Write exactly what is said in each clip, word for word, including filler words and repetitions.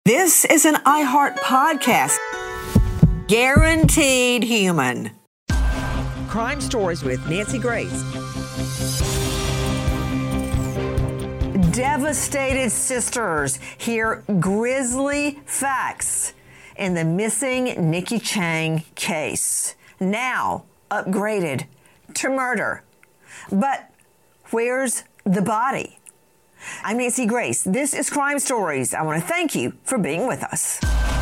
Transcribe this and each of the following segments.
This is an iHeart podcast. Guaranteed human. Crime Stories with Nancy Grace. Devastated sisters hear grisly facts in the missing Nikki Chang case. Now upgraded to murder. But where's the body? I'm Nancy Grace. This is Crime Stories. I want to thank you for being with us.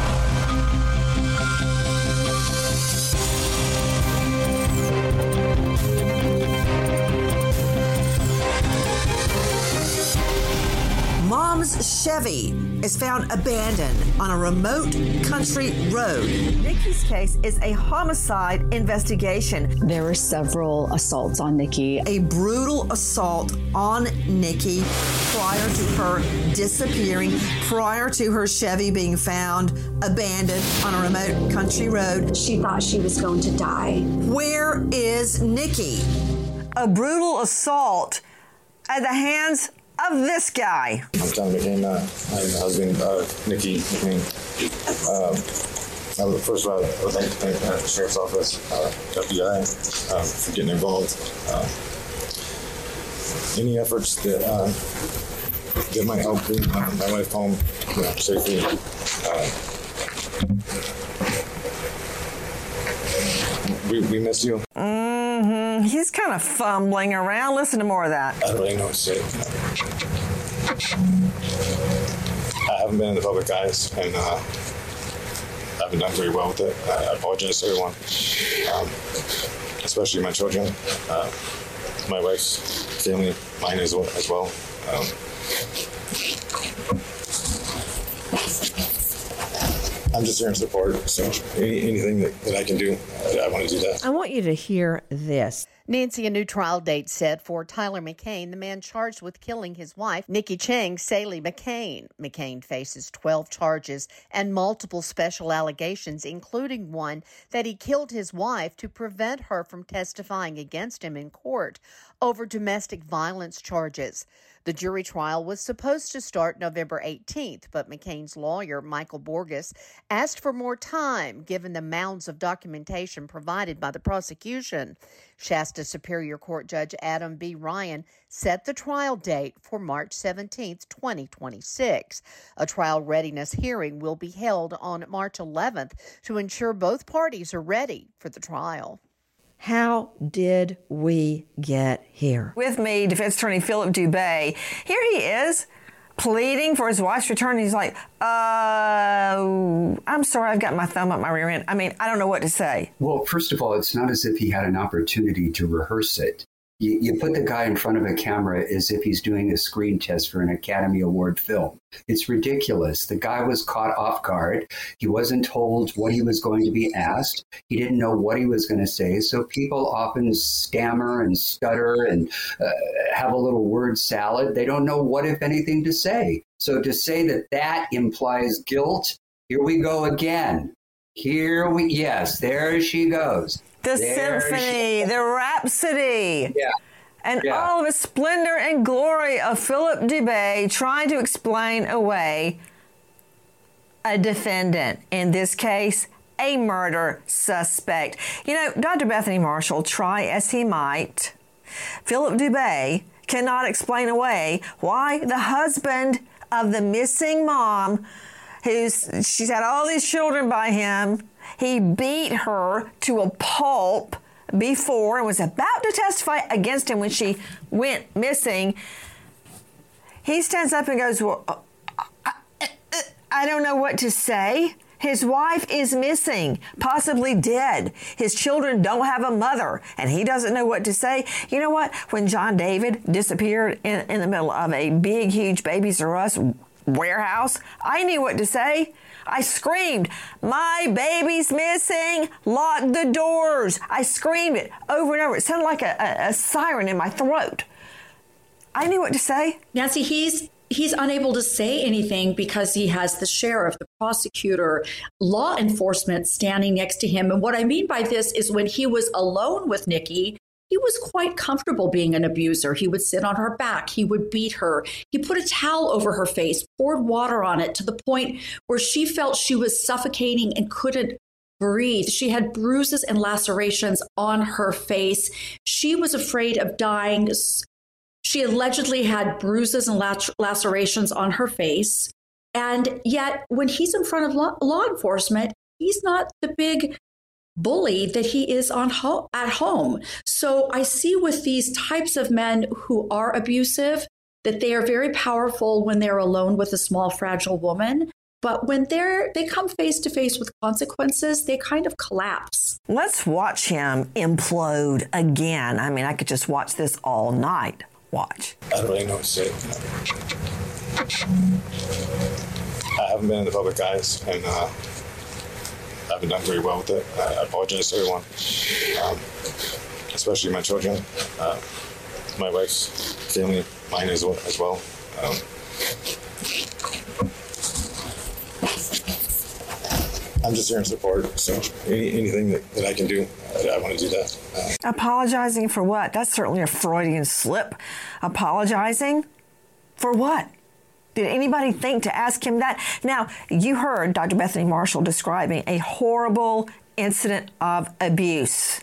Mom's Chevy is found abandoned on a remote country road. Nikki's case is a homicide investigation. There were several assaults on Nikki. A brutal assault on Nikki prior to her disappearing, prior to her Chevy being found abandoned on a remote country road. She thought she was going to die. Where is Nikki? A brutal assault at the hands of this guy. I'm John McCain, uh, my husband, uh, Nikki McCain. Um, uh, first of all, I would like to thank uh, the Sheriff's Office, uh, F B I, um, for getting involved. Uh, any efforts that uh, that might help bring uh, my wife home, you know, safely. Uh, we, we miss you. Mm-hmm. He's kind of fumbling around. Listen to more of that. I don't really know what to say. I haven't been in the public eyes, and uh, I haven't done very well with it. I, I apologize to everyone, um, especially my children, uh, my wife's family, mine as well. As well. Um, I'm just here in support, so any, anything that, that I can do, I, I want to do that. I want you to hear this. Nancy, a new trial date set for Tyler McCain, the man charged with killing his wife, Nikki Chang, Sallie McCain. McCain faces twelve charges and multiple special allegations, including one that he killed his wife to prevent her from testifying against him in court over domestic violence charges. The jury trial was supposed to start November eighteenth, but McCain's lawyer, Michael Borges, asked for more time given the mounds of documentation provided by the prosecution. Shasta Superior Court Judge Adam B. Ryan set the trial date for March seventeenth, twenty twenty-six. A trial readiness hearing will be held on March eleventh to ensure both parties are ready for the trial. How did we get here? With me, defense attorney Philip Dubé. Here he is, pleading for his wife's return. He's like, uh, I'm sorry, I've got my thumb up my rear end. I mean, I don't know what to say. Well, first of all, it's not as if he had an opportunity to rehearse it. You, you put the guy in front of a camera as if he's doing a screen test for an Academy Award film. It's ridiculous. The guy was caught off guard. He wasn't told what he was going to be asked. He didn't know what he was going to say. So people often stammer and stutter and uh, have a little word salad. They don't know what, if anything, to say. So to say that that implies guilt, here we go again. Here we, yes, there she goes. The there symphony, the rhapsody, yeah. and yeah. all of the splendor and glory of Philip Dubé trying to explain away a defendant, in this case, a murder suspect. You know, Doctor Bethany Marshall, try as he might, Philip Dubé cannot explain away why the husband of the missing mom, who's she's had all these children by him, he beat her to a pulp before and was about to testify against him when she went missing. He stands up and goes, well, I, I, I don't know what to say. His wife is missing, possibly dead. His children don't have a mother, and he doesn't know what to say. You know what? When John David disappeared in, in the middle of a big, huge Babies R Us warehouse, I knew what to say. I screamed, my baby's missing, lock the doors. I screamed it over and over. It sounded like a, a, a siren in my throat. I knew what to say. Nancy, he's he's unable to say anything because he has the sheriff, the prosecutor, law enforcement standing next to him. And what I mean by this is when he was alone with Nikki, he was quite comfortable being an abuser. He would sit on her back. He would beat her. He put a towel over her face, poured water on it to the point where she felt she was suffocating and couldn't breathe. She had bruises and lacerations on her face. She was afraid of dying. She allegedly had bruises and lac- lacerations on her face. And yet, when he's in front of law, law enforcement, he's not the big bully that he is on ho- at home. So I see with these types of men who are abusive that they are very powerful when they're alone with a small, fragile woman. But when they're they come face to face with consequences, they kind of collapse. Let's watch him implode again. I mean, I could just watch this all night. Watch. I don't really know what to say. I haven't been in the public eyes, and uh, I haven't done very well with it. I apologize to everyone, um, especially my children, uh, my wife's family, mine as well. As well. Um, I'm just here in support, so any, anything that, that I can do, I, I want to do that. Uh, Apologizing for what? That's certainly a Freudian slip. Apologizing for what? Did anybody think to ask him that? Now, you heard Doctor Bethany Marshall describing a horrible incident of abuse.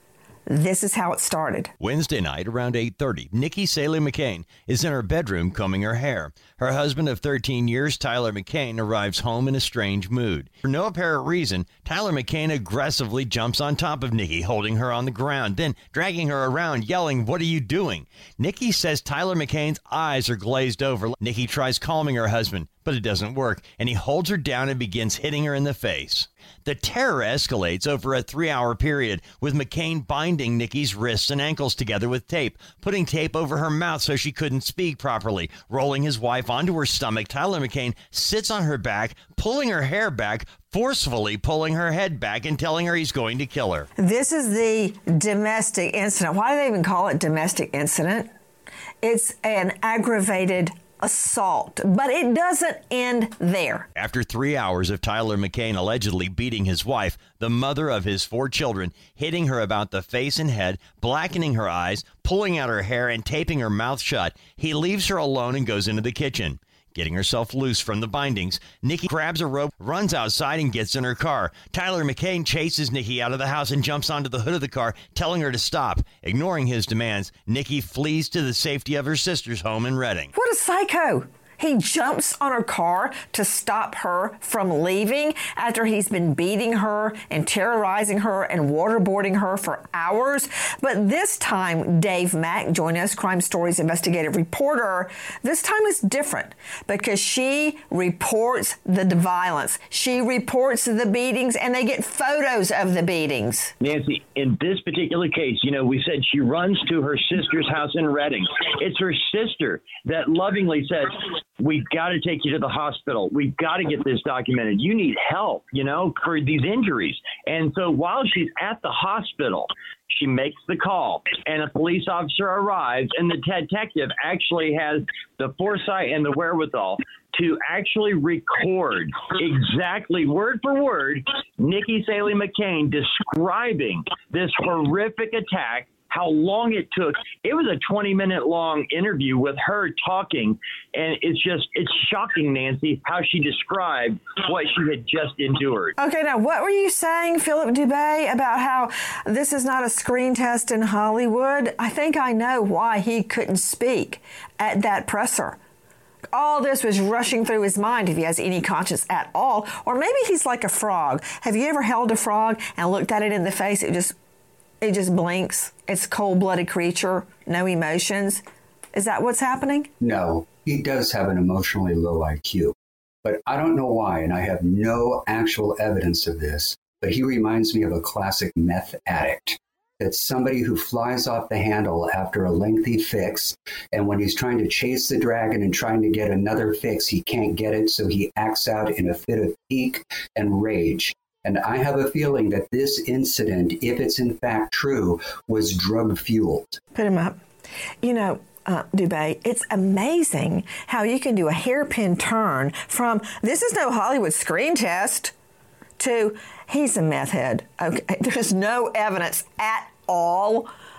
This is how it started. Wednesday night around eight thirty, Nikki Saley McCain is in her bedroom combing her hair. Her husband of thirteen years, Tyler McCain, arrives home in a strange mood. For no apparent reason, Tyler McCain aggressively jumps on top of Nikki, holding her on the ground, then dragging her around, yelling, "What are you doing?" Nikki says Tyler McCain's eyes are glazed over. Nikki tries calming her husband, but it doesn't work, and he holds her down and begins hitting her in the face. The terror escalates over a three-hour period, with McCain binding Nikki's wrists and ankles together with tape, putting tape over her mouth so she couldn't speak properly, rolling his wife onto her stomach. Tyler McCain sits on her back, pulling her hair back, forcefully pulling her head back and telling her he's going to kill her. This is the domestic incident. Why do they even call it domestic incident? It's an aggravated assault, but it doesn't end there. After three hours of Tyler McCain allegedly beating his wife, the mother of his four children, hitting her about the face and head, blackening her eyes, pulling out her hair, and taping her mouth shut, he leaves her alone and goes into the kitchen. Getting herself loose from the bindings, Nikki grabs a rope, runs outside, and gets in her car. Tyler McCain chases Nikki out of the house and jumps onto the hood of the car, telling her to stop. Ignoring his demands, Nikki flees to the safety of her sister's home in Redding. What a psycho! He jumps on her car to stop her from leaving after he's been beating her and terrorizing her and waterboarding her for hours. But this time, Dave Mack, join us, Crime Stories investigative reporter, this time is different because she reports the violence. She reports the beatings, and they get photos of the beatings. Nancy, in this particular case, you know, we said she runs to her sister's house in Redding. It's her sister that lovingly says, "We've got to take you to the hospital. We've got to get this documented. You need help, you know, for these injuries." And so while she's at the hospital, she makes the call, and a police officer arrives, and the detective actually has the foresight and the wherewithal to actually record exactly word for word Nikki Saley McCain describing this horrific attack, how long it took. It was a twenty minute long interview with her talking. And it's just, it's shocking, Nancy, how she described what she had just endured. Okay, now what were you saying, Philip Dubé, about how this is not a screen test in Hollywood? I think I know why he couldn't speak at that presser. All this was rushing through his mind, if he has any conscience at all. Or maybe he's like a frog. Have you ever held a frog and looked at it in the face? It just It just blinks. It's a cold-blooded creature, no emotions. Is that what's happening? No, he does have an emotionally low I Q. But I don't know why, and I have no actual evidence of this, but he reminds me of a classic meth addict. It's somebody who flies off the handle after a lengthy fix, and when he's trying to chase the dragon and trying to get another fix, he can't get it, so he acts out in a fit of pique and rage. And I have a feeling that this incident, if it's in fact true, was drug-fueled. Put him up. You know, uh, Dubé, it's amazing how you can do a hairpin turn from this is no Hollywood screen test to he's a meth head. Okay, there's no evidence at all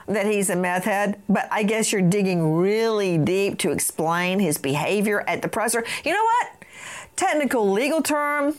that he's a meth head, but I guess you're digging really deep to explain his behavior at the presser. You know what? Technical legal term,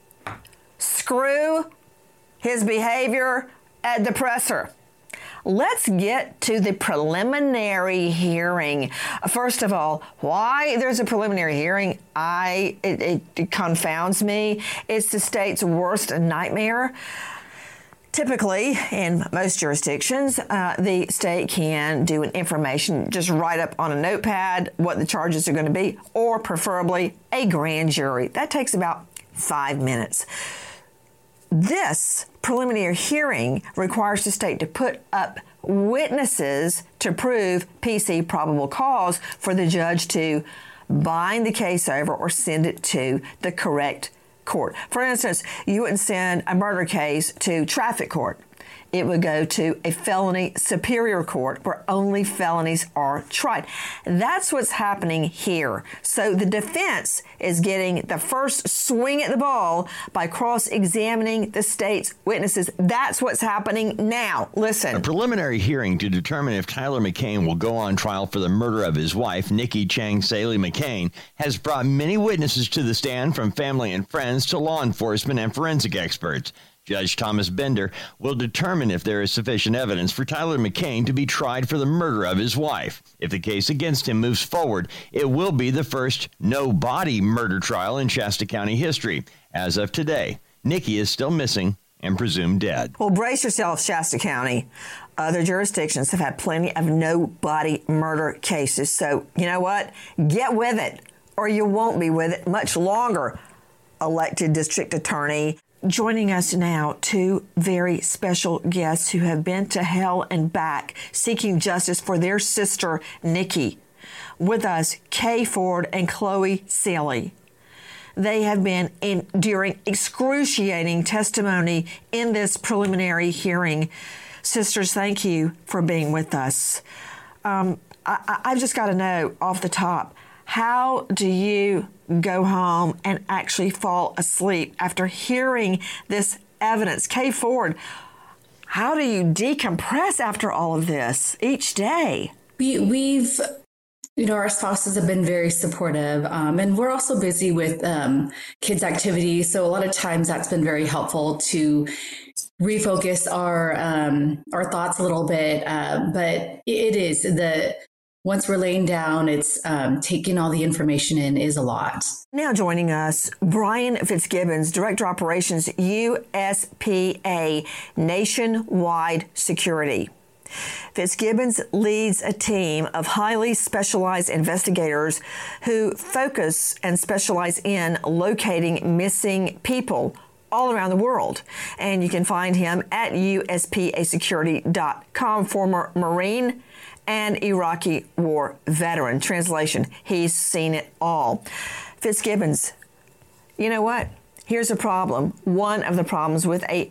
screw his behavior at the presser. Let's get to the preliminary hearing. First of all, why there's a preliminary hearing, I it, it, it confounds me. It's the state's worst nightmare. Typically, in most jurisdictions, uh, the state can do an information, just write up on a notepad what the charges are going to be, or preferably a grand jury. That takes about five minutes. This preliminary hearing requires the state to put up witnesses to prove P C probable cause for the judge to bind the case over or send it to the correct court. For instance, you wouldn't send a murder case to traffic court. It would go to a felony superior court where only felonies are tried. That's what's happening here. So the defense is getting the first swing at the ball by cross-examining the state's witnesses. That's what's happening now. Listen. A preliminary hearing to determine if Tyler McCain will go on trial for the murder of his wife, Nikki Chang Saley McCain, has brought many witnesses to the stand, from family and friends to law enforcement and forensic experts. Judge Thomas Bender will determine if there is sufficient evidence for Tyler McCain to be tried for the murder of his wife. If the case against him moves forward, it will be the first no-body murder trial in Shasta County history. As of today, Nikki is still missing and presumed dead. Well, brace yourself, Shasta County. Other jurisdictions have had plenty of no-body murder cases. So, you know what? Get with it, or you won't be with it much longer. Elected district attorney. Joining us now, two very special guests who have been to hell and back seeking justice for their sister, Nikki. With us, Kay Ford and Chloe Saley. They have been enduring excruciating testimony in this preliminary hearing. Sisters, thank you for being with us. Um, I, I've just got to know off the top, how do you go home and actually fall asleep after hearing this evidence? Kay Ford, how do you decompress after all of this each day? We, we've, you know, our spouses have been very supportive, um, and we're also busy with um, kids' activities. So a lot of times that's been very helpful to refocus our um, our thoughts a little bit. Uh, but it is the Once we're laying down, it's um, taking all the information in is a lot. Now joining us, Brian Fitzgibbons, Director Operations, U S P A, Nationwide Security. Fitzgibbons leads a team of highly specialized investigators who focus and specialize in locating missing people all around the world. And you can find him at U S P A security dot com, former Marine and Iraqi war veteran. Translation, he's seen it all. Fitzgibbons, you know what? Here's a problem. One of the problems with a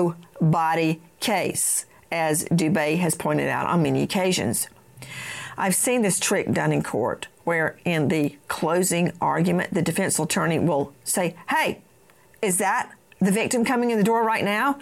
no-body case, as Dubé has pointed out on many occasions. I've seen this trick done in court, where in the closing argument, the defense attorney will say, hey, is that the victim coming in the door right now?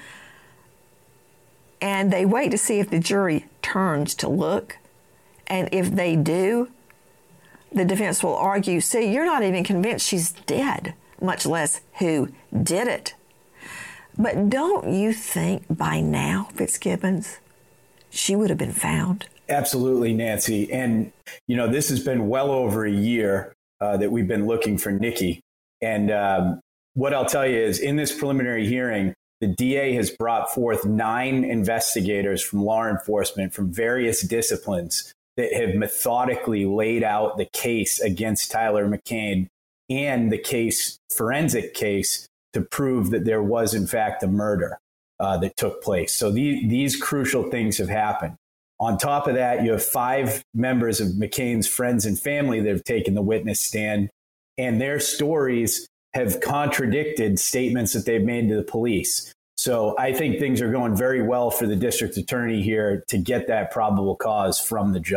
And they wait to see if the jury turns to look. And if they do, the defense will argue, see, you're not even convinced she's dead, much less who did it. But don't you think by now, Fitzgibbons, she would have been found? Absolutely, Nancy. And, you know, this has been well over a year uh, that we've been looking for Nikki. And um, what I'll tell you is, in this preliminary hearing, the D A has brought forth nine investigators from law enforcement from various disciplines that have methodically laid out the case against Tyler McCain and the case, forensic case, to prove that there was, in fact, a murder uh, that took place. So the, these crucial things have happened. On top of that, you have five members of McCain's friends and family that have taken the witness stand, and their stories have contradicted statements that they've made to the police. So I think things are going very well for the district attorney here to get that probable cause from the judge.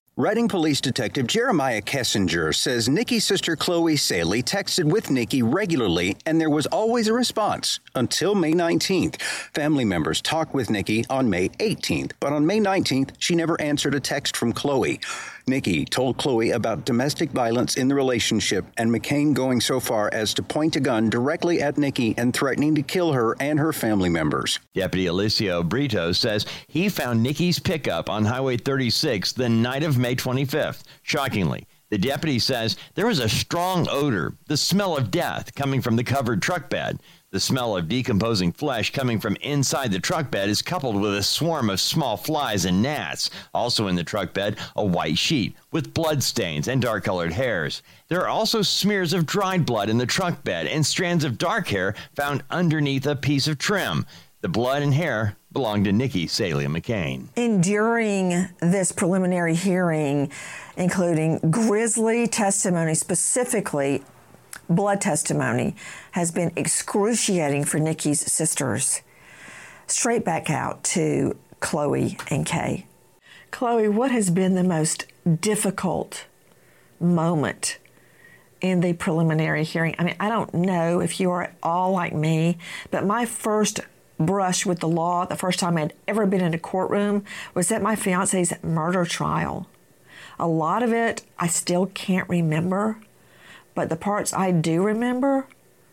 Redding Police Detective Jeremiah Kessinger says Nikki's sister Chloe Saley texted with Nikki regularly, and there was always a response until May nineteenth. Family members talked with Nikki on May eighteenth, but on May nineteenth, she never answered a text from Chloe. Nikki told Chloe about domestic violence in the relationship and McCain going so far as to point a gun directly at Nikki and threatening to kill her and her family members. Deputy Alicio Brito says he found Nikki's pickup on Highway thirty-six the night of May twenty-fifth. Shockingly, the deputy says there was a strong odor, the smell of death, coming from the covered truck bed. The smell of decomposing flesh coming from inside the truck bed is coupled with a swarm of small flies and gnats. Also in the truck bed, a white sheet with blood stains and dark-colored hairs. There are also smears of dried blood in the truck bed and strands of dark hair found underneath a piece of trim. The blood and hair belonged to Nikki Saley McCain. And during this preliminary hearing, including grisly testimony, specifically blood testimony, has been excruciating for Nikki's sisters. Straight back out to Chloe and Kay. Chloe, what has been the most difficult moment in the preliminary hearing? I mean, I don't know if you are at all like me, but my first brush with the law, the first time I'd ever been in a courtroom, was at my fiance's murder trial. A lot of it I still can't remember, but the parts I do remember,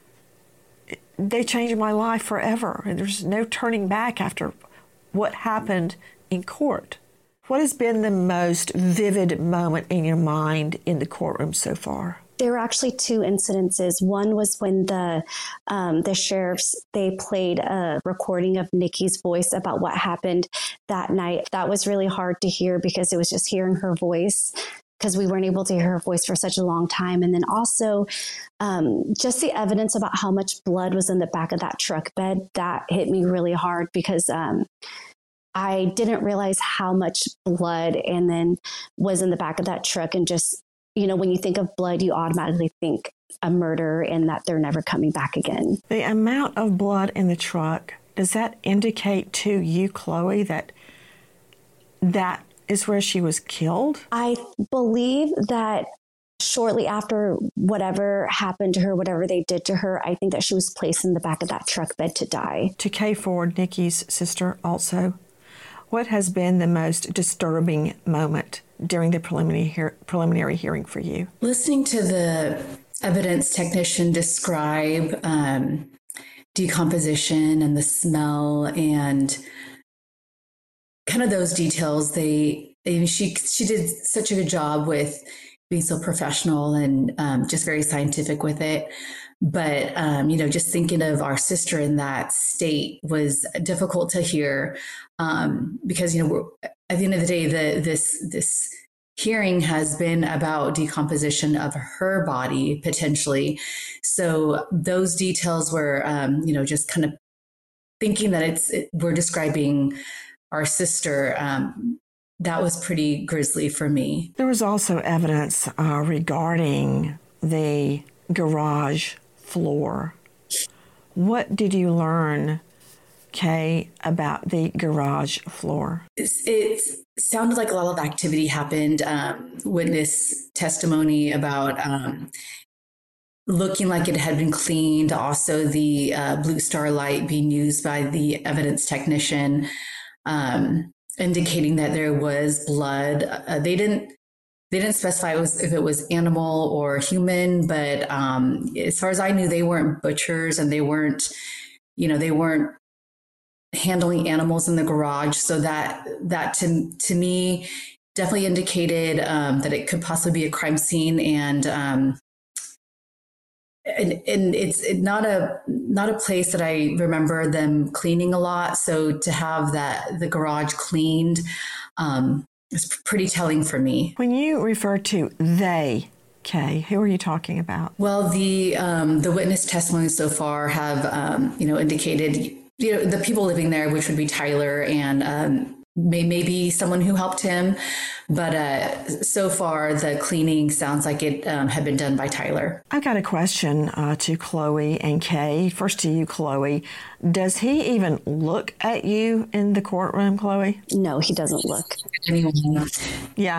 they changed my life forever. And there's no turning back after what happened in court. What has been the most vivid moment in your mind in the courtroom so far? There were actually two incidences. One was when the um, the sheriffs, they played a recording of Nikki's voice about what happened that night. That was really hard to hear because it was just hearing her voice, because we weren't able to hear her voice for such a long time. And then also um, just the evidence about how much blood was in the back of that truck bed, that hit me really hard because um, I didn't realize how much blood and then was in the back of that truck. And just, you know, when you think of blood, you automatically think a murder and that they're never coming back again. The amount of blood in the truck, does that indicate to you, Chloe, that that is where she was killed? I believe that shortly after whatever happened to her, whatever they did to her, I think that she was placed in the back of that truck bed to die. To Kay Ford, Nikki's sister also, what has been the most disturbing moment during the preliminary, hear- preliminary hearing for you? Listening to the evidence technician describe um, decomposition and the smell and kind of those details, they, they she she did such a good job with being so professional and um, just very scientific with it. But, um, you know, just thinking of our sister in that state was difficult to hear um, because, you know, we're, at the end of the day, the, this this hearing has been about decomposition of her body, potentially. So those details were, um, you know, just kind of thinking that it's it, we're describing our sister. Um, that was pretty grisly for me. There was also evidence uh, regarding the garage floor. What did you learn, Kay, about the garage floor? It's, it sounded like a lot of activity happened. Um, witness testimony about um, looking like it had been cleaned. Also, the uh, blue star light being used by the evidence technician, um, indicating that there was blood. Uh, they didn't. They didn't specify it was, if it was animal or human, but um, as far as I knew, they weren't butchers and they weren't, you know, they weren't handling animals in the garage. So that that to to me definitely indicated um, that it could possibly be a crime scene, and um, and, and it's not a not a place that I remember them cleaning a lot. So to have that the garage cleaned. Um, It's pretty telling for me. When you refer to they, Kay, who are you talking about? Well, the um, the witness testimony so far have um, you know indicated you know the people living there, which would be Tyler and um, may, maybe someone who helped him. But uh, so far, the cleaning sounds like it um, had been done by Tyler. I've got a question uh, to Chloe and Kay. First to you, Chloe. Does he even look at you in the courtroom, Chloe? No, he doesn't look. Anyone? Yeah,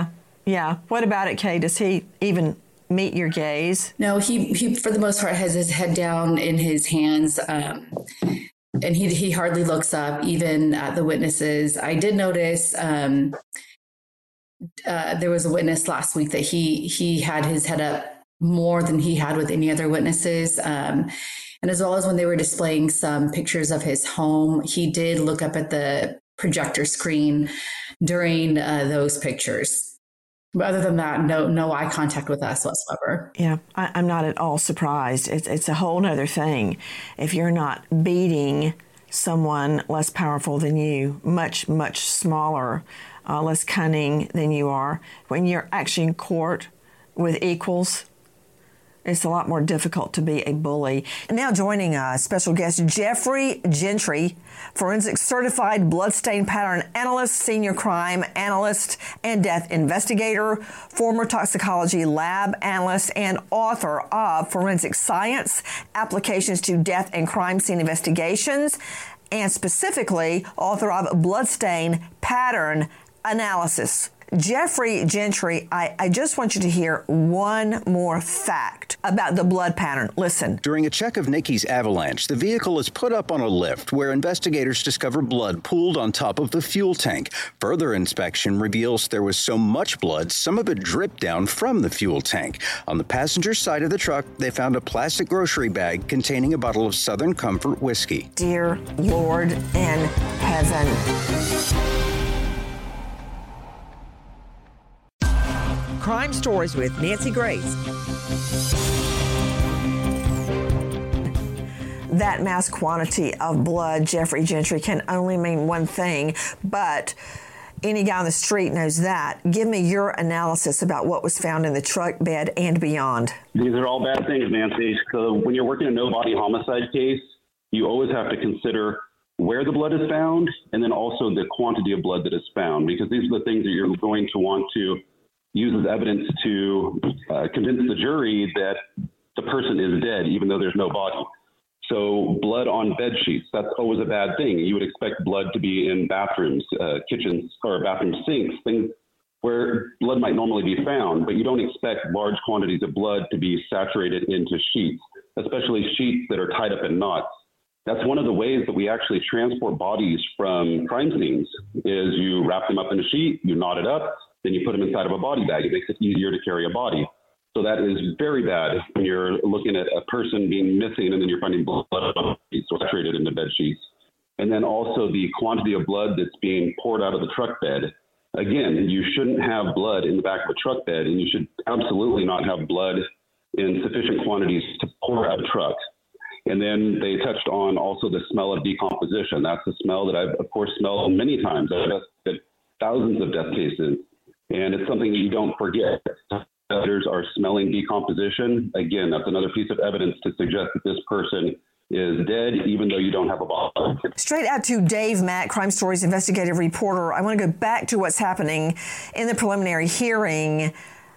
Yeah. What about it, Kay? Does he even meet your gaze? No, he, he for the most part, has his head down in his hands. Um, and he, he hardly looks up, even at the witnesses. I did notice um, uh, there was a witness last week that he, he had his head up more than he had with any other witnesses. Um, and as well as when they were displaying some pictures of his home, he did look up at the projector screen during uh, those pictures. But other than that, no no eye contact with us whatsoever. Yeah, I, I'm not at all surprised. It's, it's a whole other thing. If you're not beating someone less powerful than you, much, much smaller, uh, less cunning than you are, when you're actually in court with equals, it's a lot more difficult to be a bully. Now joining us, special guest Jeffrey Gentry, forensic certified bloodstain pattern analyst, senior crime analyst, and death investigator, former toxicology lab analyst, and author of Forensic Science, Applications to Death and Crime Scene Investigations, and specifically author of Bloodstain Pattern Analysis. Jeffrey Gentry, I, I just want you to hear one more fact about the blood pattern. Listen. During a check of Nikki's Avalanche, the vehicle is put up on a lift where investigators discover blood pooled on top of the fuel tank. Further inspection reveals there was so much blood, some of it dripped down from the fuel tank. On the passenger side of the truck, they found a plastic grocery bag containing a bottle of Southern Comfort whiskey. Dear Lord in heaven. Crime Stories with Nancy Grace. That mass quantity of blood, Jeffrey Gentry, can only mean one thing, but any guy on the street knows that. Give me your analysis about what was found in the truck bed and beyond. These are all bad things, Nancy. So when you're working a no-body homicide case, you always have to consider where the blood is found and then also the quantity of blood that is found, because these are the things that you're going to want to use as evidence to uh, convince the jury that the person is dead, even though there's no body. So blood on bed sheets, that's always a bad thing. You would expect blood to be in bathrooms, uh, kitchens, or bathroom sinks, things where blood might normally be found, but you don't expect large quantities of blood to be saturated into sheets, especially sheets that are tied up in knots. That's one of the ways that we actually transport bodies from crime scenes is you wrap them up in a sheet, you knot it up, then you put them inside of a body bag. It makes it easier to carry a body. So that is very bad when you're looking at a person being missing and then you're finding blood saturated in the bed sheets. And then also the quantity of blood that's being poured out of the truck bed. Again, you shouldn't have blood in the back of a truck bed, and you should absolutely not have blood in sufficient quantities to pour out a truck. And then they touched on also the smell of decomposition. That's a smell that I've, of course, smelled many times. I've had thousands of death cases. And it's something that you don't forget. Others are smelling decomposition. Again, that's another piece of evidence to suggest that this person is dead, even though you don't have a body. Straight out to Dave Mack, Crime Stories investigative reporter. I want to go back to what's happening in the preliminary hearing.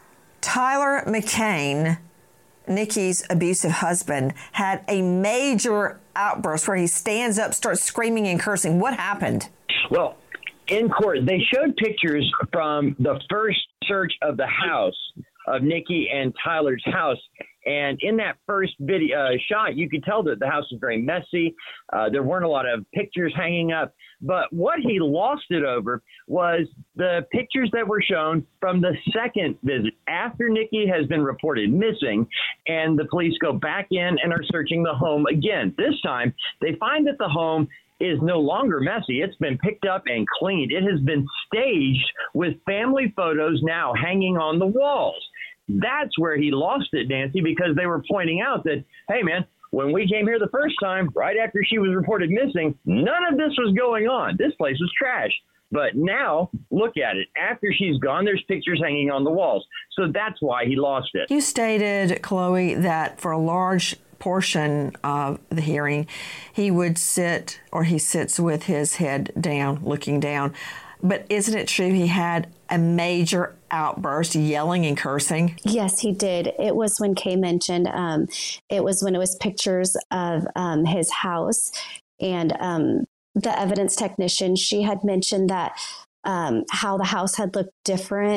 Tyler McCain, Nikki's abusive husband, had a major outburst where he stands up, starts screaming and cursing. What happened? Well, in court, they showed pictures from the first search of the house of Nikki and Tyler's house. And in that first video uh, shot, you could tell that the house was very messy. Uh, there weren't a lot of pictures hanging up. But what he lost it over was the pictures that were shown from the second visit after Nikki has been reported missing, and the police go back in and are searching the home again. This time, they find that the home is no longer messy. It's been picked up and cleaned. It has been staged with family photos now hanging on the walls. That's where he lost it, Nancy, because they were pointing out that, hey, man, when we came here the first time, right after she was reported missing, none of this was going on. This place was trash. But now, look at it. After she's gone, there's pictures hanging on the walls. So that's why he lost it. You stated, Chloe, that for a large portion of the hearing, he would sit, or he sits with his head down, looking down. But isn't it true he had a major outburst, yelling and cursing? Yes, he did. It was when Kay mentioned, um, it was when it was pictures of um, his house, and um, the evidence technician, she had mentioned that um, how the house had looked different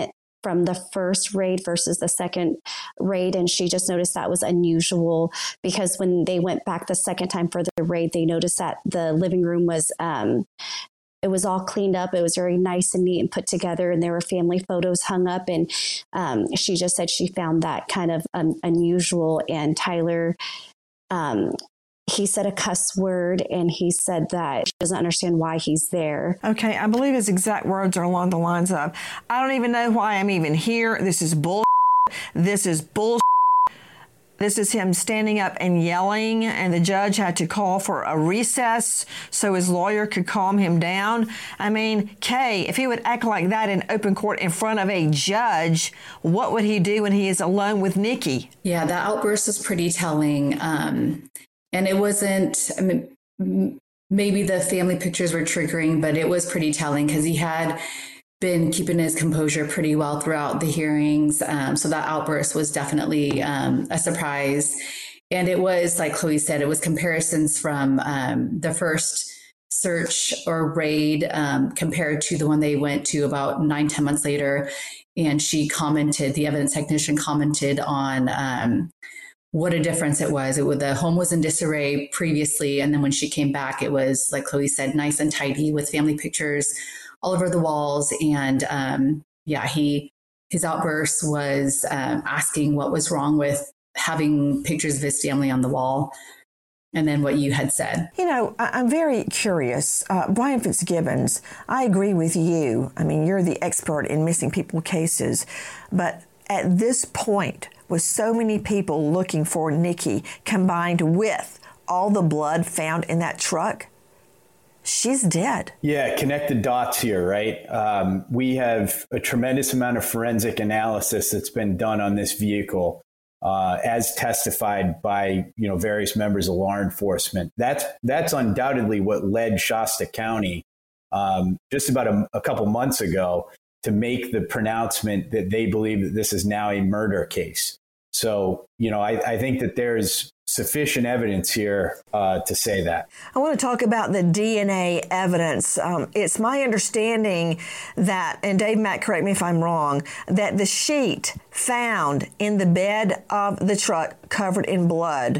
from the first raid versus the second raid. And she just noticed that was unusual because when they went back the second time for the raid, they noticed that the living room was, um, it was all cleaned up. It was very nice and neat and put together. And there were family photos hung up. And um, she just said she found that kind of um, unusual. And Tyler, um, he said a cuss word and he said that she doesn't understand why he's there. Okay, I believe his exact words are along the lines of, I don't even know why I'm even here. This is bull. This is bull. This is him standing up and yelling, and the judge had to call for a recess so his lawyer could calm him down. I mean, Kay, if he would act like that in open court in front of a judge, what would he do when he is alone with Nikki? Yeah, that outburst was pretty telling. Um, and it wasn't, I mean, maybe the family pictures were triggering, but it was pretty telling because he had been keeping his composure pretty well throughout the hearings. Um, so that outburst was definitely um, a surprise. And it was, like Chloe said, it was comparisons from um, the first search or raid um, compared to the one they went to about nine, ten months later. And she commented, the evidence technician commented on um, what a difference it was. It was, the home was in disarray previously. And then when she came back, it was, like Chloe said, nice and tidy with family pictures all over the walls. And um, yeah, he his outburst was um, asking what was wrong with having pictures of his family on the wall. And then what you had said. You know, I- I'm very curious. Uh, Brian Fitzgibbons, I agree with you. I mean, you're the expert in missing people cases. But at this point, with so many people looking for Nikki, combined with all the blood found in that truck, she's dead. Yeah, connect the dots here, right? Um, we have a tremendous amount of forensic analysis that's been done on this vehicle, uh, as testified by you know various members of law enforcement. That's that's undoubtedly what led Shasta County um, just about a, a couple months ago to make the pronouncement that they believe that this is now a murder case. So, you know, I, I think that there's sufficient evidence here uh, to say that. I want to talk about the D N A evidence. Um, it's my understanding that, and Dave Mack, correct me if I'm wrong, that the sheet found in the bed of the truck covered in blood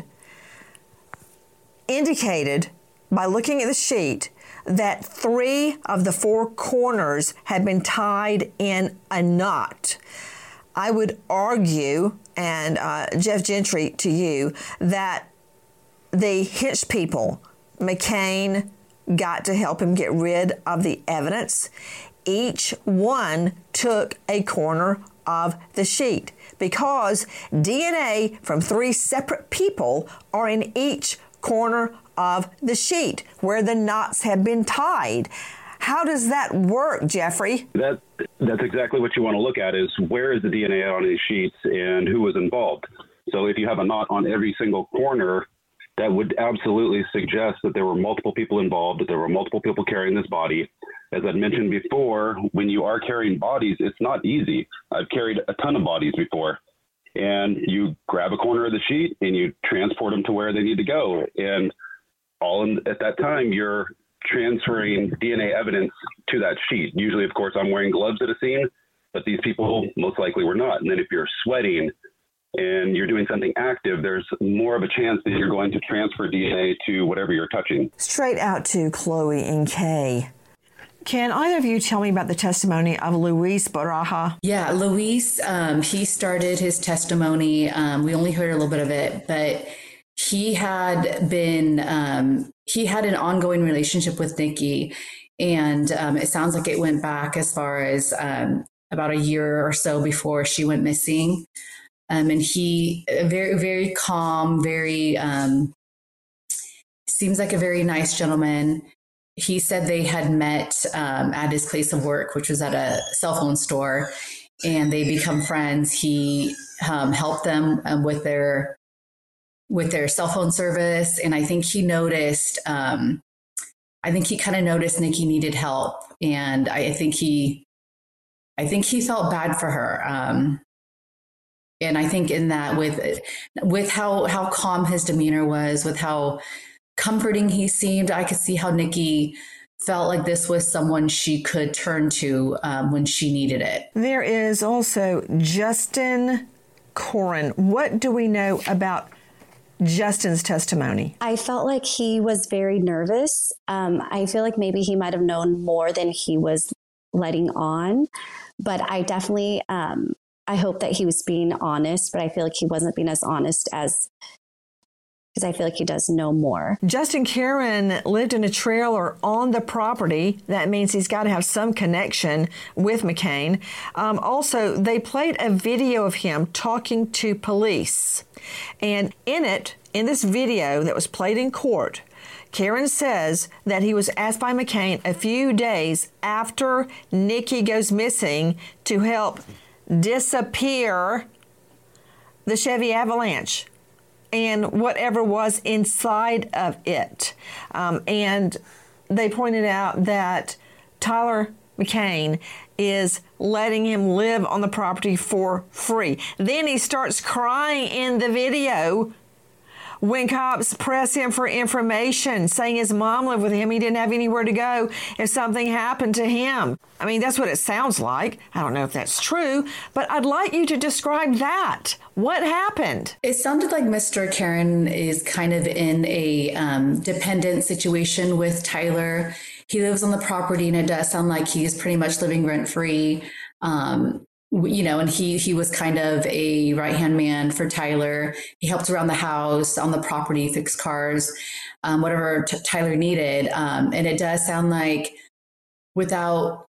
indicated, by looking at the sheet, that three of the four corners had been tied in a knot. I would argue, and uh, Jeff Gentry to you, that the hitch people, McCain, got to help him get rid of the evidence. Each one took a corner of the sheet because D N A from three separate people are in each corner of the sheet where the knots have been tied. How does that work, Jeffrey? That that's exactly what you want to look at is where is the D N A on these sheets and who was involved. So if you have a knot on every single corner, that would absolutely suggest that there were multiple people involved, that there were multiple people carrying this body. As I'd mentioned before, when you are carrying bodies, it's not easy. I've carried a ton of bodies before. And you grab a corner of the sheet and you transport them to where they need to go. And all in, at that time, you're transferring D N A evidence to that sheet. Usually, of course, I'm wearing gloves at a scene, but these people most likely were not. And then if you're sweating and you're doing something active, there's more of a chance that you're going to transfer D N A to whatever you're touching. Straight out to Chloe and Kay. Can either of you tell me about the testimony of Luis Baraja? Yeah, Luis, um, he started his testimony. Um, we only heard a little bit of it, but he had been, um, he had an ongoing relationship with Nikki. And um, it sounds like it went back as far as um, about a year or so before she went missing. Um, and he, very, very calm, very, um, seems like a very nice gentleman. He said they had met um, at his place of work, which was at a cell phone store, and they become friends. He um, helped them um, with their with their cell phone service, and I think he noticed. Um, I think he kind of noticed Nikki needed help, and I think he, I think he felt bad for her. Um, and I think in that, with with how how calm his demeanor was, with how comforting he seemed, I could see how Nikki felt like this was someone she could turn to um, when she needed it. There is also Justin Corin. What do we know about Justin's testimony? I felt like he was very nervous. Um, I feel like maybe he might have known more than he was letting on, but I definitely, um, I hope that he was being honest, but I feel like he wasn't being as honest as because I feel like he does know more. Justin Caron lived in a trailer on the property. That means he's got to have some connection with McCain. Um, also, they played a video of him talking to police. And in it, in this video that was played in court, Caron says that he was asked by McCain a few days after Nikki goes missing to help disappear the Chevy Avalanche and whatever was inside of it. Um, and they pointed out that Tyler McCain is letting him live on the property for free. Then he starts crying in the video when cops press him for information, saying his mom lived with him. He didn't have anywhere to go if something happened to him. I mean, that's what it sounds like. I don't know if that's true, but I'd like you to describe that. What happened? It sounded like Mister Caron is kind of in a um, dependent situation with Tyler. He lives on the property, and it does sound like he's pretty much living rent-free. Um, you know, and he he was kind of a right-hand man for Tyler. He helped around the house, on the property, fix cars, um, whatever t- Tyler needed. Um, and it does sound like without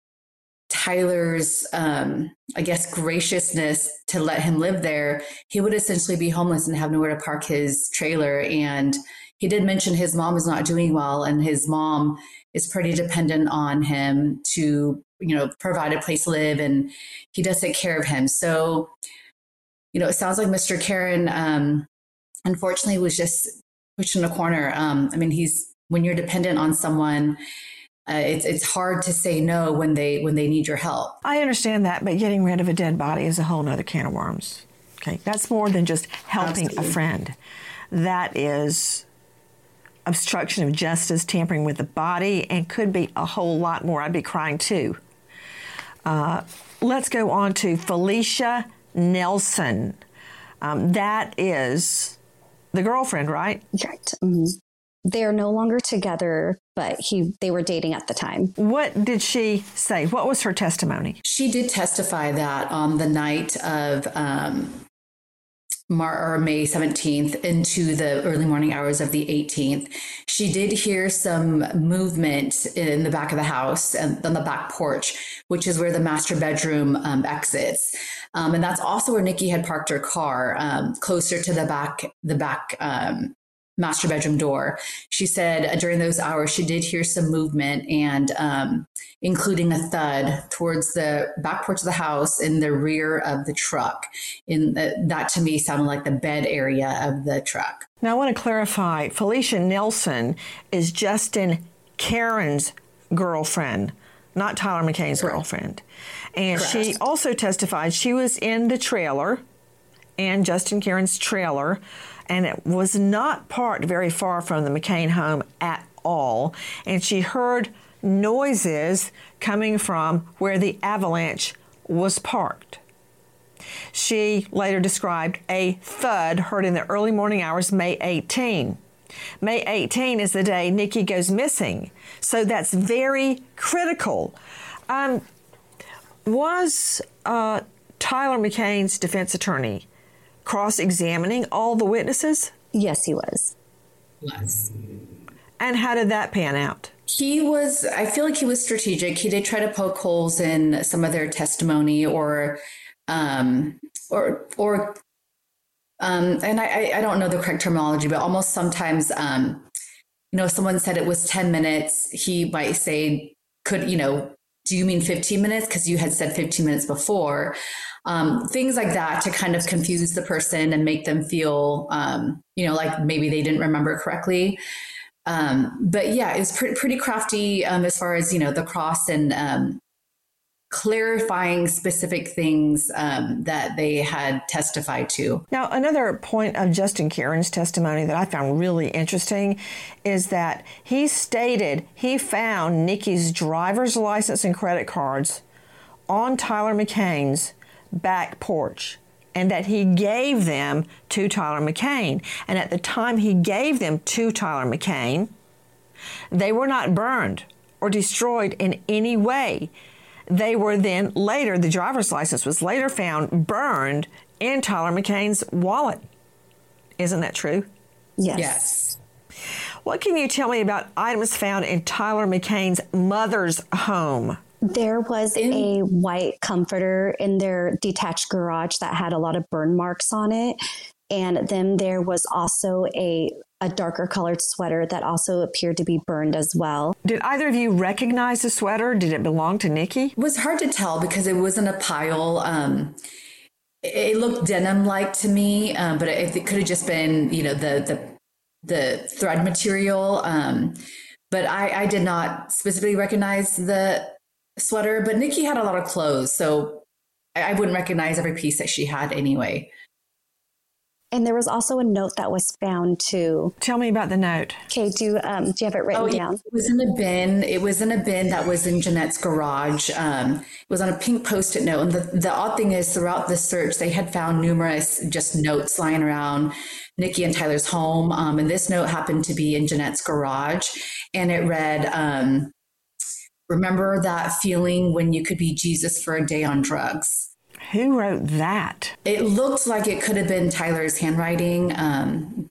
Tyler's, um, I guess, graciousness to let him live there, he would essentially be homeless and have nowhere to park his trailer. And he did mention his mom is not doing well, and his mom is pretty dependent on him to, you know, provide a place to live, and he does take care of him. So, you know, it sounds like Mister Caron, um, unfortunately, was just pushed in a corner. Um, I mean, he's, when you're dependent on someone, uh, it's it's hard to say no when they when they need your help. I understand that, but getting rid of a dead body is a whole nother can of worms. Okay, that's more than just helping Absolutely. a friend. That is obstruction of justice, tampering with the body, and could be a whole lot more. I'd be crying too. Uh, let's go on to Felicia Nelson. Um, that is the girlfriend, right? Right. Mm-hmm. They're no longer together, but he they were dating at the time. What did she say? What was her testimony? She did testify that on the night of um, Mar- or May seventeenth into the early morning hours of the eighteenth, she did hear some movement in the back of the house and on the back porch, which is where the master bedroom um, exits. Um, and that's also where Nikki had parked her car, um, closer to the back, the back um, master bedroom door. She said uh, during those hours, she did hear some movement, and um, including a thud towards the back porch of the house in the rear of the truck. In the, that to me sounded like the bed area of the truck. Now I want to clarify, Felicia Nelson is Justin Caron's girlfriend, not Tyler McCain's Correct. girlfriend. And Correct. she also testified she was in the trailer, and Justin Caron's trailer, and it was not parked very far from the McCain home at all. And she heard noises coming from where the Avalanche was parked. She later described a thud heard in the early morning hours, May eighteenth. May eighteenth is the day Nikki goes missing. So that's very critical. Um, was uh, Tyler McCain's defense attorney cross-examining all the witnesses? Yes, he was. Yes. And how did that pan out? He was, I feel like he was strategic. He did try to poke holes in some of their testimony, or, um, or, or, um, and I, I don't know the correct terminology, but almost sometimes, um, you know, if someone said it was ten minutes, he might say, could, you know, do you mean fifteen minutes? Because you had said fifteen minutes before. Um, things like that to kind of confuse the person and make them feel, um, you know, like maybe they didn't remember correctly. Um, but yeah, it's pretty, pretty crafty um, as far as, you know, the cross and um, clarifying specific things um, that they had testified to. Now, another point of Justin Kieran's testimony that I found really interesting is that he stated he found Nikki's driver's license and credit cards on Tyler McCain's back porch, and that he gave them to Tyler McCain. And at the time he gave them to Tyler McCain, they were not burned or destroyed in any way. They were then later, the driver's license was later found burned in Tyler McCain's wallet. Isn't that true? Yes. Yes. What can you tell me about items found in Tyler McCain's mother's home? There was a white comforter in their detached garage that had a lot of burn marks on it. And then there was also a, a darker colored sweater that also appeared to be burned as well. Did either of you recognize the sweater? Did it belong to Nikki? It was hard to tell because it wasn't a pile. Um, it, it looked denim-like to me, um, but it, it could have just been, you know, the the, the thread material. Um, but I, I did not specifically recognize the sweater, but Nikki had a lot of clothes, so I, I wouldn't recognize every piece that she had anyway. And there was also a note that was found too. Tell me about the note. Okay, do um, do you have it written oh, down? Yeah. It was in a bin. It was in a bin that was in Jeanette's garage. Um, it was on a pink Post-it note. And the, the odd thing is, throughout the search, they had found numerous just notes lying around Nikki and Tyler's home. Um, and this note happened to be in Jeanette's garage. And it read, um, "Remember that feeling when you could be Jesus for a day on drugs." Who wrote that? It looked like it could have been Tyler's handwriting, um,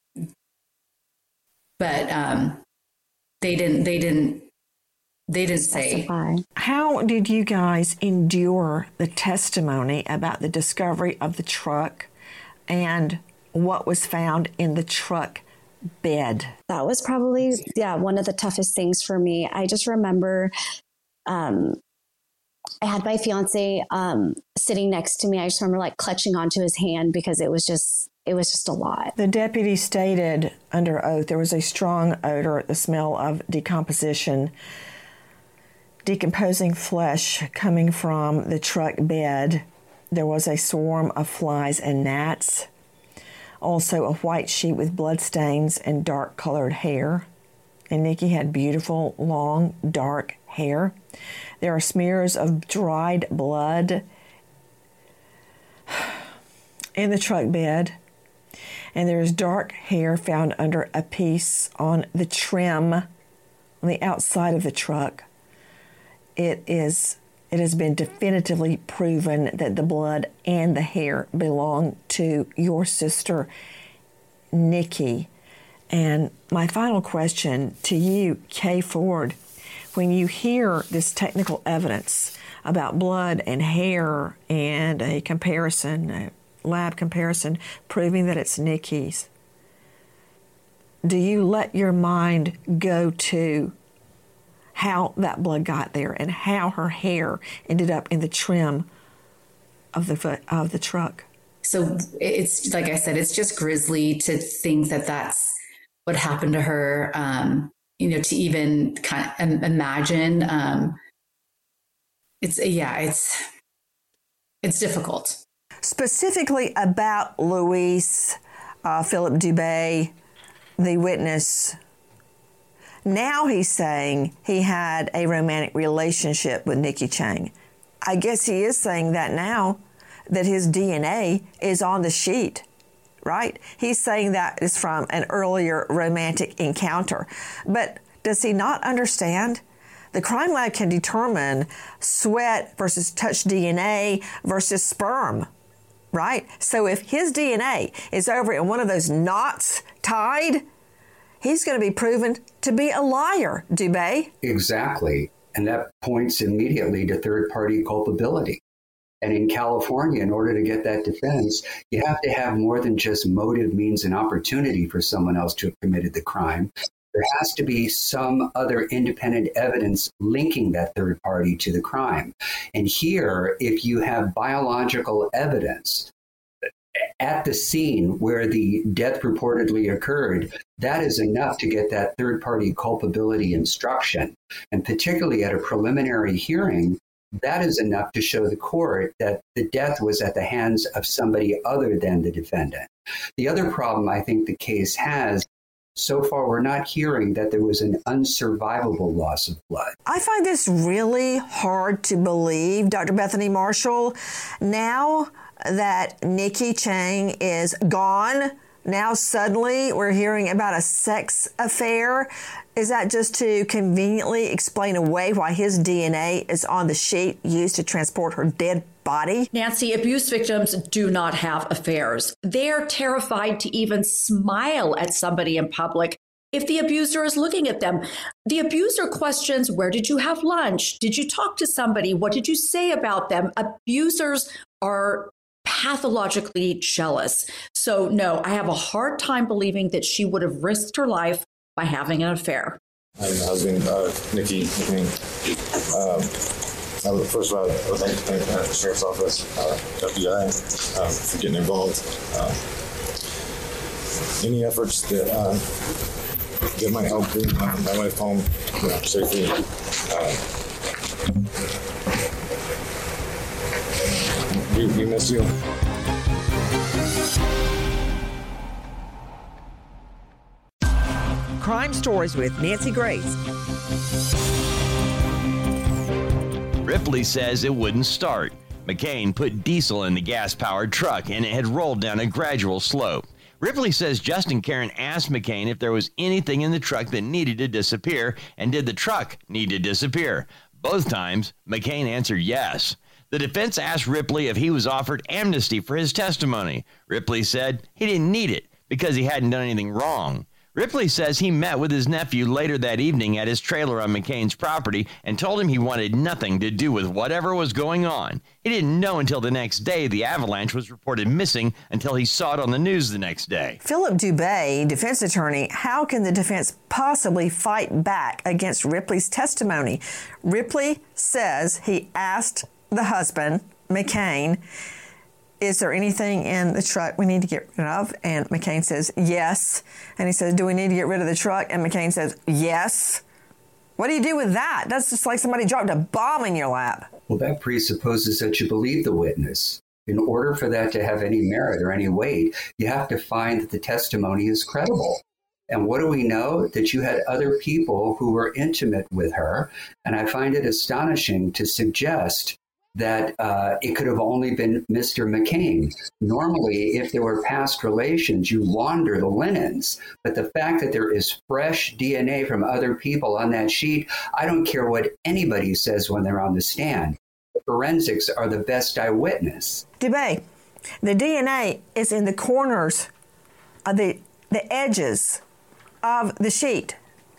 but um, they didn't. They didn't. They didn't say. How did you guys endure the testimony about the discovery of the truck and what was found in the truck bed? That was probably, yeah, one of the toughest things for me. I just remember. Um, I had my fiance um, sitting next to me. I just remember like clutching onto his hand because it was just, it was just a lot. The deputy stated under oath there was a strong odor, the smell of decomposition, decomposing flesh coming from the truck bed. There was a swarm of flies and gnats. Also a white sheet with bloodstains and dark colored hair. And Nikki had beautiful, long, dark hair. There are smears of dried blood in the truck bed. And there is dark hair found under a piece on the trim on the outside of the truck. It is, it has been definitively proven that the blood and the hair belong to your sister, Nikki. And my final question to you, Kay Ford, when you hear this technical evidence about blood and hair and a comparison, a lab comparison, proving that it's Nikki's, do you let your mind go to how that blood got there and how her hair ended up in the trim of the foot of the truck? So it's, like I said, it's just grisly to think that that's what happened to her. Um, you know, to even kind of imagine, um, it's, yeah, it's, it's difficult. Specifically about Luis uh, Philip Dubé, the witness, now he's saying he had a romantic relationship with Nikki Chang. I guess he is saying that now, that his D N A is on the sheet, right? He's saying that is from an earlier romantic encounter. But does he not understand? The crime lab can determine sweat versus touch D N A versus sperm, right? So if his D N A is over in one of those knots tied, he's going to be proven to be a liar, Dubé. Exactly. And that points immediately to third-party culpability. And in California, in order to get that defense, you have to have more than just motive, means, and opportunity for someone else to have committed the crime. There has to be some other independent evidence linking that third party to the crime. And here, if you have biological evidence at the scene where the death reportedly occurred, that is enough to get that third party culpability instruction. And particularly at a preliminary hearing, That is enough to show the court that the death was at the hands of somebody other than the defendant. The other problem I think the case has, so far we're not hearing that there was an unsurvivable loss of blood. I find this really hard to believe, Doctor Bethany Marshall. Now that Nikki Chang is gone, now suddenly we're hearing about a sex affair. Is that just to conveniently explain away why his D N A is on the sheet used to transport her dead body? Nancy, abuse victims do not have affairs. They're terrified to even smile at somebody in public if the abuser is looking at them. The abuser questions, where did you have lunch? Did you talk to somebody? What did you say about them? Abusers are pathologically jealous. So no, I have a hard time believing that she would have risked her life by having an affair. My husband, uh, Nikki, I mean, um, I would, first of all, I would like to thank uh, the Sheriff's Office, uh, F B I, um, for getting involved. Um, any efforts that uh, that might help bring my, my wife home, you know, safely. Uh, we, we miss you. Crime Stories with Nancy Grace. Ripley says it wouldn't start. McCain put diesel in the gas-powered truck and it had rolled down a gradual slope. Ripley says Justin Caron asked McCain if there was anything in the truck that needed to disappear, and did the truck need to disappear? Both times, McCain answered yes. The defense asked Ripley if he was offered amnesty for his testimony. Ripley said he didn't need it because he hadn't done anything wrong. Ripley says he met with his nephew later that evening at his trailer on McCain's property and told him he wanted nothing to do with whatever was going on. He didn't know until the next day the avalanche was reported missing until he saw it on the news the next day. Philip Dubé, defense attorney, how can the defense possibly fight back against Ripley's testimony? Ripley says he asked the husband, McCain, is there anything in the truck we need to get rid of? And McCain says, yes. And he says, do we need to get rid of the truck? And McCain says, yes. What do you do with that? That's just like somebody dropped a bomb in your lap. Well, that presupposes that you believe the witness. In order for that to have any merit or any weight, you have to find that the testimony is credible. And what do we know? That you had other people who were intimate with her. And I find it astonishing to suggest that uh, it could have only been Mister McCain. Normally, if there were past relations, you launder the linens. But the fact that there is fresh D N A from other people on that sheet, I don't care what anybody says when they're on the stand. The forensics are the best eyewitness. Dubé, the D N A is in the corners of the, the edges of the sheet.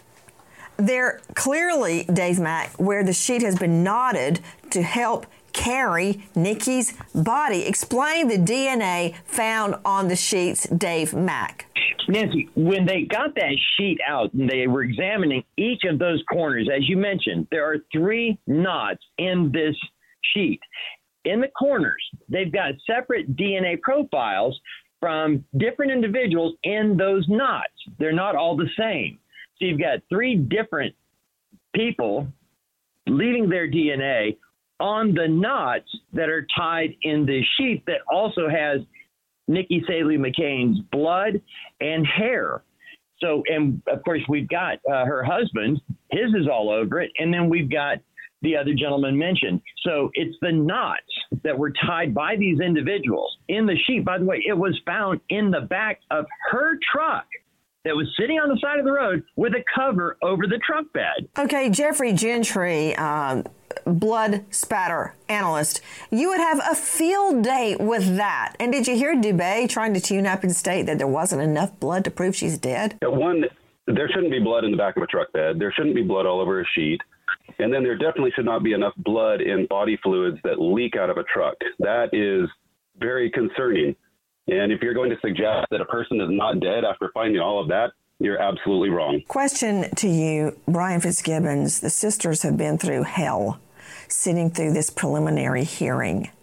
They're clearly, Dave Mack, where the sheet has been knotted to help carry Nikki's body. Explain the D N A found on the sheets, Dave Mack. Nancy, when they got that sheet out and they were examining each of those corners, as you mentioned, there are three knots in this sheet. In the corners, they've got separate D N A profiles from different individuals in those knots. They're not all the same. So you've got three different people leaving their D N A on the knots that are tied in the sheet that also has Nikki Saley McCain's blood and hair. So, and of course, we've got uh, her husband, his is all over it. And then we've got the other gentleman mentioned. So it's the knots that were tied by these individuals in the sheet. By the way, it was found in the back of her truck that was sitting on the side of the road with a cover over the truck bed. Okay, Jeffrey Gentry, um, blood spatter analyst, you would have a field day with that. And did you hear Dubé trying to tune up and state that there wasn't enough blood to prove she's dead? One, there shouldn't be blood in the back of a truck bed. There shouldn't be blood all over a sheet. And then there definitely should not be enough blood in body fluids that leak out of a truck. That is very concerning. And if you're going to suggest that a person is not dead after finding all of that, you're absolutely wrong. Question to you, Brian Fitzgibbons. The sisters have been through hell sitting through this preliminary hearing.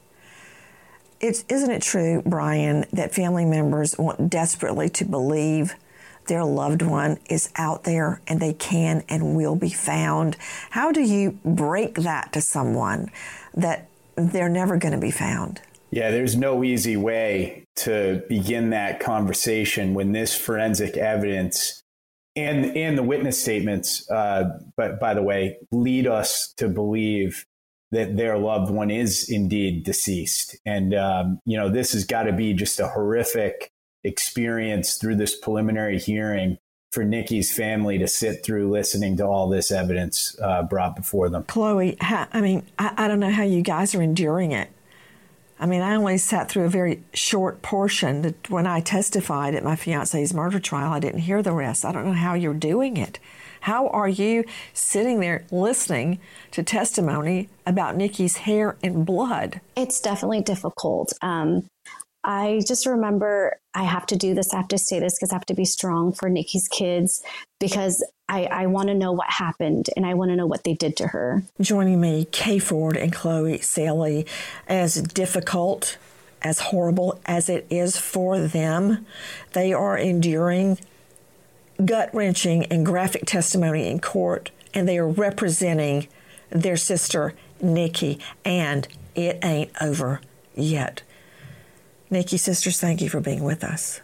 It's, isn't it true, Brian, that family members want desperately to believe their loved one is out there and they can and will be found. How do you break that to someone that they're never going to be found? Yeah, there's no easy way to begin that conversation when this forensic evidence and and the witness statements, uh, but by the way, lead us to believe that their loved one is indeed deceased. And, um, you know, this has got to be just a horrific experience through this preliminary hearing for Nikki's family to sit through listening to all this evidence uh, brought before them. Chloe, how, I mean, I, I don't know how you guys are enduring it. I mean, I only sat through a very short portion. When I testified at my fiance's murder trial, I didn't hear the rest. I don't know how you're doing it. How are you sitting there listening to testimony about Nikki's hair and blood? It's definitely difficult. Um, I just remember I have to do this. I have to say this because I have to be strong for Nikki's kids, because I, I want to know what happened and I want to know what they did to her. Joining me, Kay Ford and Chloe Salie. As difficult, as horrible as it is for them, they are enduring gut-wrenching and graphic testimony in court, and they are representing their sister, Nikki, and it ain't over yet. Nikki, sisters, thank you for being with us.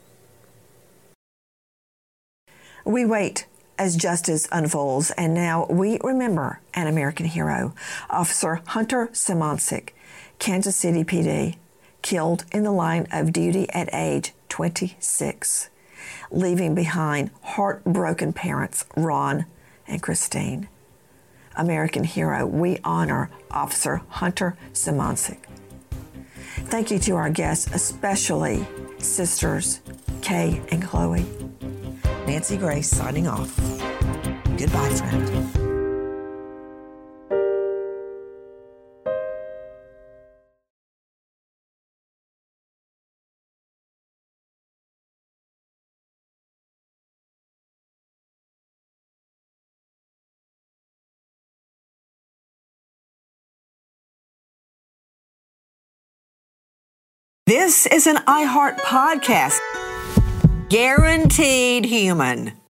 We wait as justice unfolds, and now we remember an American hero, Officer Hunter Simoncic, Kansas City P D, killed in the line of duty at age twenty-six, leaving behind heartbroken parents, Ron and Christine. American hero, we honor Officer Hunter Simoncic. Thank you to our guests, especially sisters Kay and Chloe. Nancy Grace signing off. Goodbye, friend. This is an iHeart podcast. Guaranteed human.